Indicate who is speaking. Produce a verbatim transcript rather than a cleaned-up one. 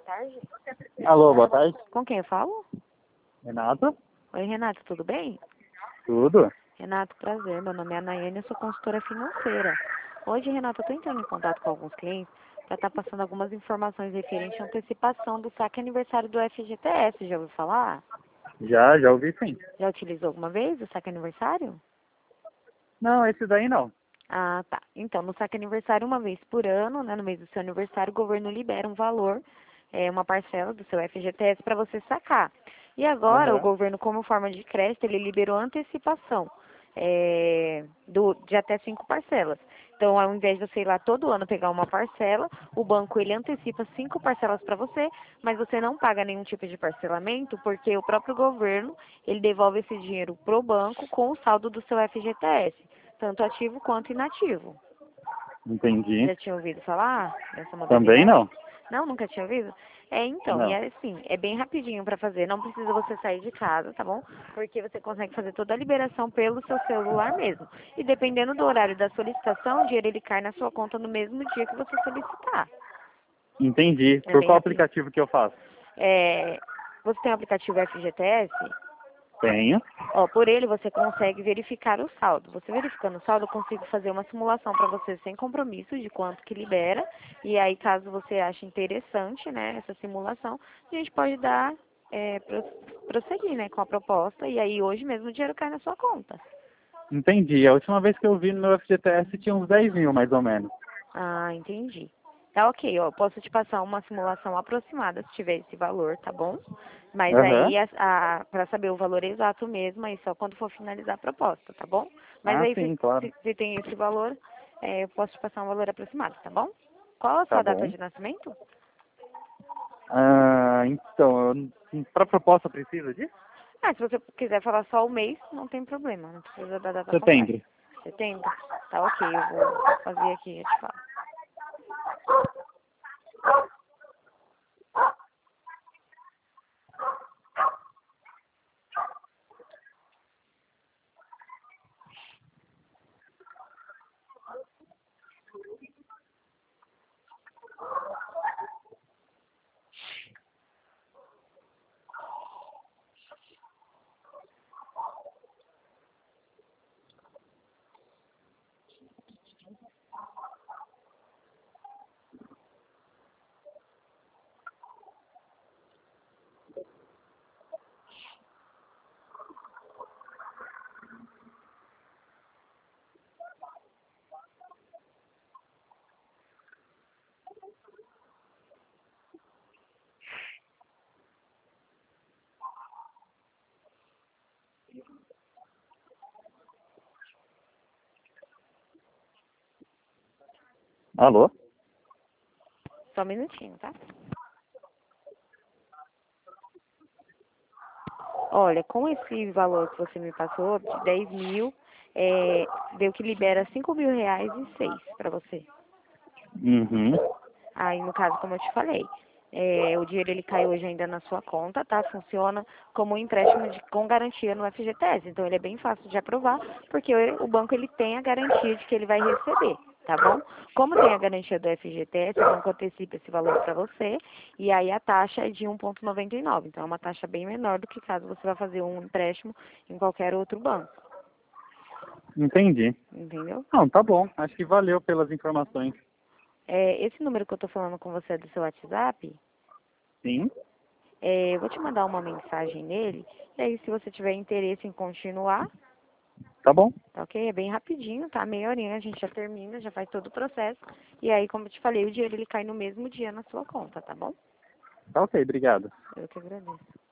Speaker 1: tarde.
Speaker 2: Alô, boa tarde.
Speaker 1: Com quem eu falo?
Speaker 2: Renato?
Speaker 1: Oi, Renato, tudo bem?
Speaker 2: Tudo?
Speaker 1: Renato, prazer. Meu nome é Anaiane, eu sou consultora financeira. Hoje, Renato, eu estou entrando em contato com alguns clientes para estar passando algumas informações referentes à antecipação do saque aniversário do F G T S. Já ouviu falar?
Speaker 2: Já, já ouvi sim.
Speaker 1: Já utilizou alguma vez o saque aniversário?
Speaker 2: Não, esse daí não.
Speaker 1: Ah, tá. Então, no saque aniversário, uma vez por ano, né, no mês do seu aniversário, o governo libera um valor, é, uma parcela do seu F G T S para você sacar. E agora, o
Speaker 2: Aham.
Speaker 1: governo, como forma de crédito, ele liberou antecipação é, do, de até cinco parcelas. Então, ao invés de você ir lá todo ano pegar uma parcela, o banco ele antecipa cinco parcelas para você, mas você não paga nenhum tipo de parcelamento, porque o próprio governo ele devolve esse dinheiro pro banco com o saldo do seu F G T S, tanto ativo quanto inativo.
Speaker 2: Entendi.
Speaker 1: Já tinha ouvido falar dessa
Speaker 2: Também
Speaker 1: modalidade?
Speaker 2: não.
Speaker 1: Não, nunca tinha ouvido? É, então, e
Speaker 2: Não.
Speaker 1: é assim, é bem rapidinho para fazer, não precisa você sair de casa, tá bom? Porque você consegue fazer toda a liberação pelo seu celular mesmo. E dependendo do horário da solicitação, o dinheiro ele cai na sua conta no mesmo dia que você solicitar.
Speaker 2: Entendi.
Speaker 1: É
Speaker 2: Por
Speaker 1: bem
Speaker 2: qual
Speaker 1: rapidinho.
Speaker 2: aplicativo que eu faço?
Speaker 1: É, você tem o aplicativo F G T S?
Speaker 2: Tenho.
Speaker 1: Ó, por ele você consegue verificar o saldo. Você verificando o saldo, eu consigo fazer uma simulação para você sem compromisso de quanto que libera. E aí, caso você ache interessante, né, essa simulação, a gente pode dar, é, pros- prosseguir, né, com a proposta. E aí, hoje mesmo, o dinheiro cai na sua conta.
Speaker 2: Entendi. A última vez que eu vi no meu F G T S tinha uns dez mil, mais ou menos.
Speaker 1: Ah, entendi. Tá ok, ó, posso te passar uma simulação aproximada se tiver esse valor, tá bom? Mas
Speaker 2: Aham.
Speaker 1: aí, a, a, para saber o valor exato mesmo, aí só quando for finalizar a proposta, tá bom? Mas
Speaker 2: Ah,
Speaker 1: aí, se,
Speaker 2: sim, claro.
Speaker 1: se, se tem esse valor, é, eu posso te passar um valor aproximado, tá bom? Qual a
Speaker 2: Tá
Speaker 1: sua data
Speaker 2: bom.
Speaker 1: de nascimento?
Speaker 2: Ah, então, para proposta precisa disso?
Speaker 1: Ah, se você quiser falar só o mês, não tem problema, não precisa da data completa.
Speaker 2: Setembro.
Speaker 1: Setembro? Tá ok, eu vou fazer aqui, eu te falo.
Speaker 2: Alô?
Speaker 1: Só um minutinho, tá? Olha, com esse valor que você me passou, de dez mil, é, deu que libera cinco mil reais e seis para você.
Speaker 2: Uhum.
Speaker 1: Aí, no caso, como eu te falei, é, o dinheiro ele cai hoje ainda na sua conta, tá? Funciona como um empréstimo de, com garantia no F G T S. Então, ele é bem fácil de aprovar, porque o, o banco ele tem a garantia de que ele vai receber, tá bom? Como tem a garantia do F G T S, o banco antecipa esse valor para você, e aí a taxa é de um vírgula noventa e nove. Então, é uma taxa bem menor do que caso você vá fazer um empréstimo em qualquer outro banco,
Speaker 2: Entendi.
Speaker 1: entendeu?
Speaker 2: Não, tá bom. Acho que valeu pelas informações.
Speaker 1: É, esse número que eu tô falando com você é do seu WhatsApp.
Speaker 2: Sim.
Speaker 1: É, eu vou te mandar uma mensagem nele, e aí se você tiver interesse em continuar,
Speaker 2: Tá bom.
Speaker 1: tá ok? É bem rapidinho, tá? Meia horinha a gente já termina, já faz todo o processo. E aí, como eu te falei, o dinheiro ele cai no mesmo dia na sua conta, tá bom?
Speaker 2: Tá ok, obrigado.
Speaker 1: Eu que agradeço.